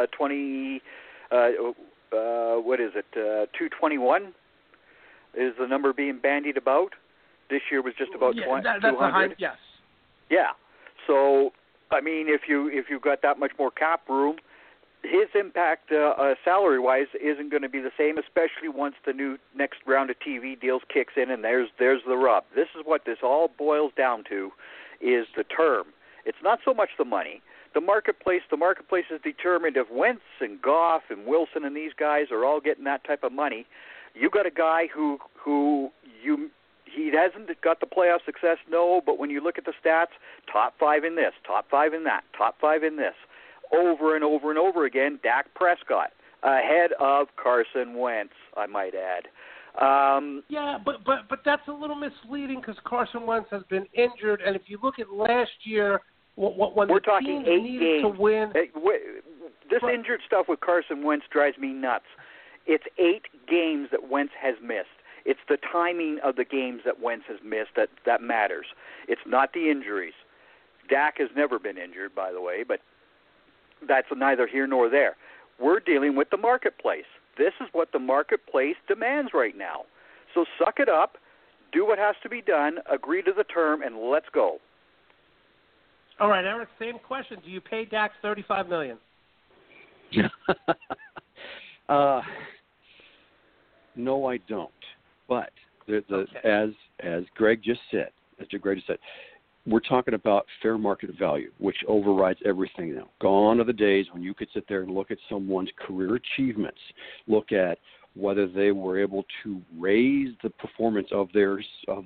221 is the number being bandied about. This year was just about 200. Yes. Yeah. So, I mean, if you've got that much more cap room, his impact salary-wise isn't going to be the same, especially once the next round of TV deals kicks in, and there's the rub. This is what this all boils down to, is the term. It's not so much the money. The marketplace is determined if Wentz and Goff and Wilson and these guys are all getting that type of money. You got a guy who he hasn't got the playoff success, no, but when you look at the stats, top 5 in this, top 5 in that, top 5 in this. Over and over and over again, Dak Prescott, ahead of Carson Wentz, I might add. Yeah, but that's a little misleading because Carson Wentz has been injured, and if you look at last year, when we're the talking team 8 needed games to win, this injured stuff with Carson Wentz drives me nuts. It's 8 games that Wentz has missed. It's the timing of the games that Wentz has missed that matters. It's not the injuries. Dak has never been injured, by the way, but that's neither here nor there. We're dealing with the marketplace. This is what the marketplace demands right now. So suck it up, do what has to be done, agree to the term, and let's go. All right, Eric, same question. Do you pay Dak $35 million? No, I don't. But as Greg just said, we're talking about fair market value, which overrides everything now. Gone are the days when you could sit there and look at someone's career achievements, look at whether they were able to raise the performance of their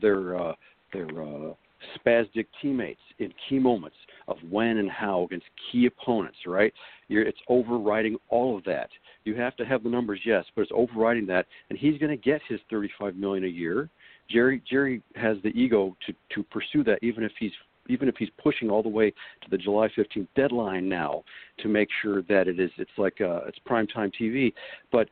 spastic teammates in key moments of when and how against key opponents, right? It's overriding all of that. You have to have the numbers, yes, but it's overriding that, and he's going to get his $35 million a year. Jerry has the ego to pursue that, even if he's pushing all the way to the July 15th deadline now to make sure that it's primetime TV. But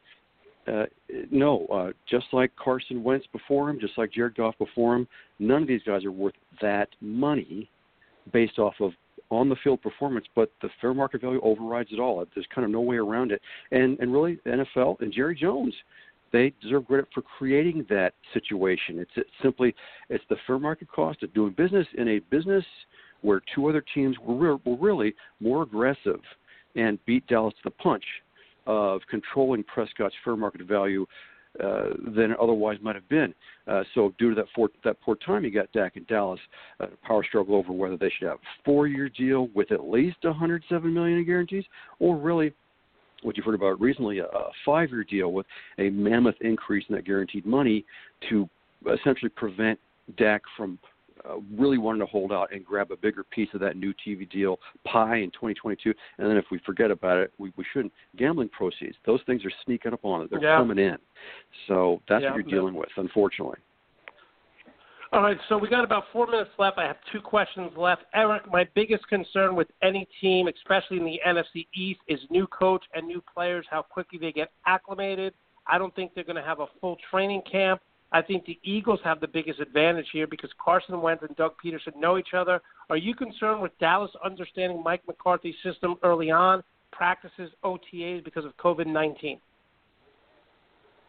just like Carson Wentz before him, just like Jared Goff before him, none of these guys are worth that money based off of on-the-field performance, but the fair market value overrides it all. There's kind of no way around it. And really, the NFL and Jerry Jones, they deserve credit for creating that situation. It's the fair market cost of doing business in a business where 2 other teams were really more aggressive and beat Dallas to the punch of controlling Prescott's fair market value than it otherwise might have been. So due to that poor time, you got Dak in Dallas, power struggle over whether they should have a 4-year deal with at least $107 million in guarantees, or really what you've heard about recently, a 5-year deal with a mammoth increase in that guaranteed money to essentially prevent Dak from really wanting to hold out and grab a bigger piece of that new TV deal pie in 2022. And then if we forget about it, we shouldn't. Gambling proceeds, those things are sneaking up on it. They're coming in. So that's what you're dealing with, unfortunately. All right, so we got about 4 minutes left. I have 2 questions left. Eric, my biggest concern with any team, especially in the NFC East, is new coach and new players, how quickly they get acclimated. I don't think they're going to have a full training camp. I think the Eagles have the biggest advantage here because Carson Wentz and Doug Peterson know each other. Are you concerned with Dallas understanding Mike McCarthy's system early on, practices, OTAs because of COVID-19?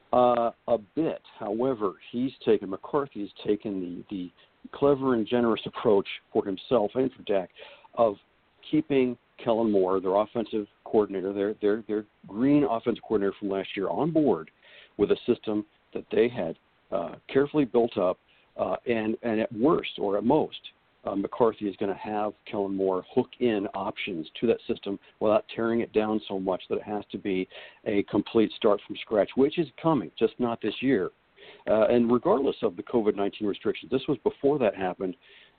A bit. However, McCarthy's taken the clever and generous approach for himself and for Dak of keeping Kellen Moore, their offensive coordinator, their green offensive coordinator from last year, on board with a system that they had carefully built up, and at worst or at most, McCarthy is going to have Kellen Moore hook in options to that system without tearing it down so much that it has to be a complete start from scratch, which is coming, just not this year. And regardless of the COVID-19 restrictions, this was before that happened.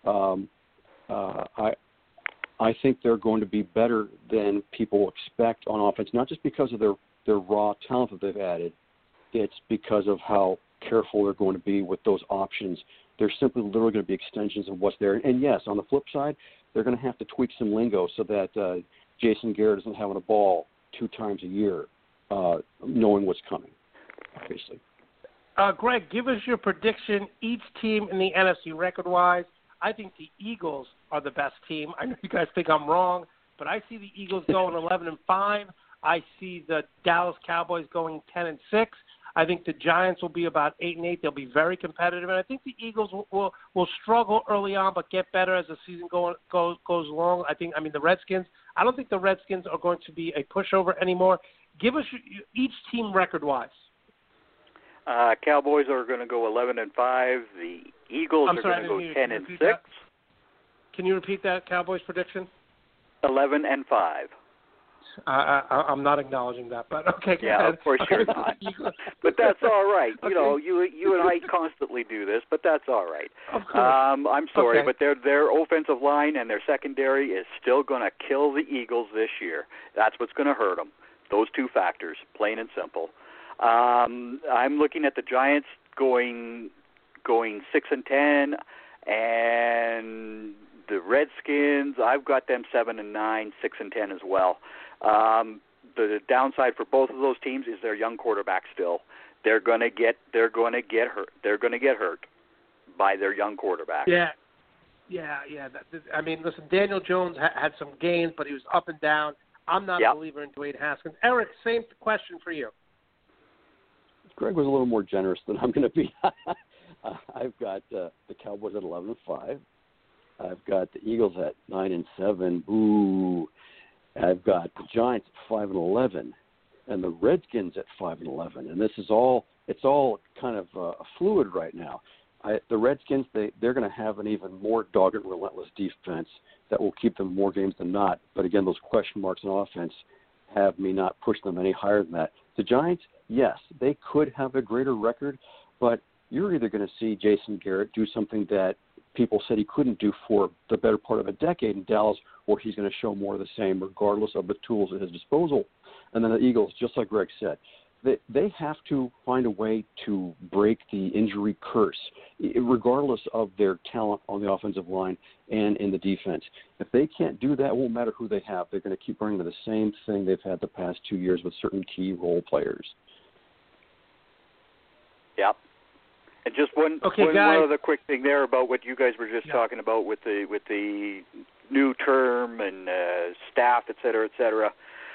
I think they're going to be better than people expect on offense, not just because of their raw talent that they've added. It's because of how careful they're going to be with those options. They're simply literally going to be extensions of what's there. And yes, on the flip side, they're going to have to tweak some lingo so that Jason Garrett isn't having a ball 2 times a year, knowing what's coming, obviously. Greg, give us your prediction, each team in the NFC record-wise. I think the Eagles are the best team. I know you guys think I'm wrong, but I see the Eagles going 11-5. I see the Dallas Cowboys going 10-6. I think the Giants will be about 8-8. They'll be very competitive, and I think the Eagles will struggle early on, but get better as the season goes along. The Redskins. I don't think the Redskins are going to be a pushover anymore. Give us each team record-wise. Cowboys are going to go 11-5. The Eagles are going to go 10-6. Can you repeat that Cowboys prediction? 11-5. I'm not acknowledging that, but okay. Go ahead. Of course you're not. But that's all right. Okay. You and I constantly do this, but that's all right. Of course. I'm sorry, but their offensive line and their secondary is still going to kill the Eagles this year. That's what's going to hurt them. Those 2 factors, plain and simple. I'm looking at the Giants going 6-10, and the Redskins, I've got them 7-9, 6-10 as well. The downside for both of those teams is their young quarterback still. They're going to get hurt. They're going to get hurt by their young quarterback. Yeah. Listen, Daniel Jones had some gains, but he was up and down. I'm not a believer in Dwayne Haskins. Eric, same question for you. Greg was a little more generous than I'm going to be. I've got the Cowboys at 11-5. I've got the Eagles at 9-7. Boo. I've got the Giants at 5-11, and the Redskins at 5-11. And this is all kind of fluid right now. The Redskins, they're going to have an even more dogged, relentless defense that will keep them more games than not. But again, those question marks in offense have me not push them any higher than that. The Giants, yes, they could have a greater record, but you're either going to see Jason Garrett do something that people said he couldn't do for the better part of a decade in Dallas, or he's going to show more of the same regardless of the tools at his disposal. And then the Eagles, just like Greg said, they have to find a way to break the injury curse, regardless of their talent on the offensive line and in the defense. If they can't do that, it won't matter who they have. They're going to keep running to the same thing they've had the past 2 years with certain key role players. Yep. And just one other quick thing there about what you guys were just talking about with the new term and staff, et cetera, et cetera.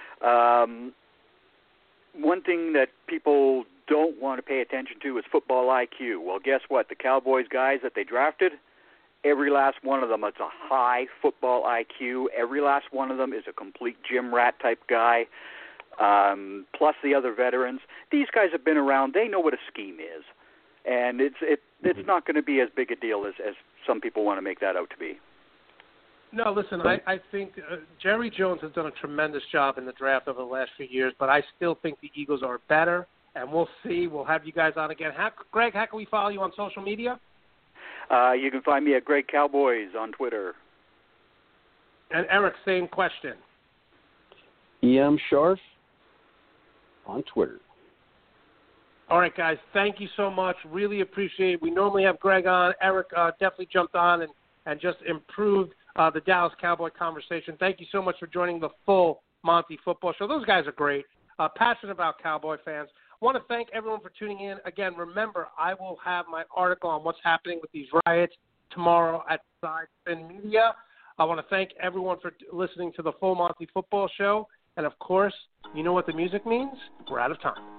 One thing that people don't want to pay attention to is football IQ. Well, guess what? The Cowboys guys that they drafted, every last one of them is a high football IQ. Every last one of them is a complete gym rat type guy, plus the other veterans. These guys have been around. They know what a scheme is. And it's not going to be as big a deal as some people want to make that out to be. No, listen, I think Jerry Jones has done a tremendous job in the draft over the last few years, but I still think the Eagles are better, and we'll see. We'll have you guys on again. Greg, how can we follow you on social media? You can find me at Greg Cowboys on Twitter. And Eric, same question. EM Scharf on Twitter. All right, guys, thank you so much. Really appreciate it. We normally have Greg on. Eric definitely jumped on and just improved the Dallas Cowboy conversation. Thank you so much for joining the full Monty Football Show. Those guys are great, passionate about Cowboy fans. I want to thank everyone for tuning in. Again, remember, I will have my article on what's happening with these riots tomorrow at Side Spin Media. I want to thank everyone for listening to the full Monty Football Show. And, of course, you know what the music means? We're out of time.